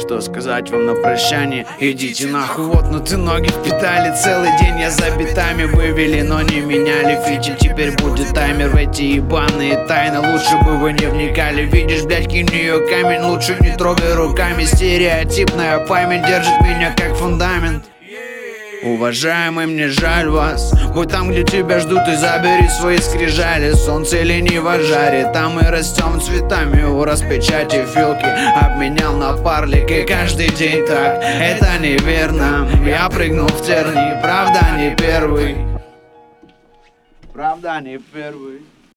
Что сказать вам на прощание? Идите нахуй, вот, ну ты ноги впитали. Целый день я за битами вывели, но не меняли фичи. Теперь будет таймер в эти ебаные тайны. Лучше бы вы не вникали. Видишь, блядь, кинь в нее камень. Лучше не трогай руками. Стереотипная память держит меня как фундамент. Уважаемый, мне жаль вас. Будь там, где тебя ждут, и забери свои скрижали. Солнце лениво жарит, там мы растем цветами. У распечати филки обменял на парлик. И каждый день так, это неверно. Я прыгнул в тернии, правда не первый. Правда не первый.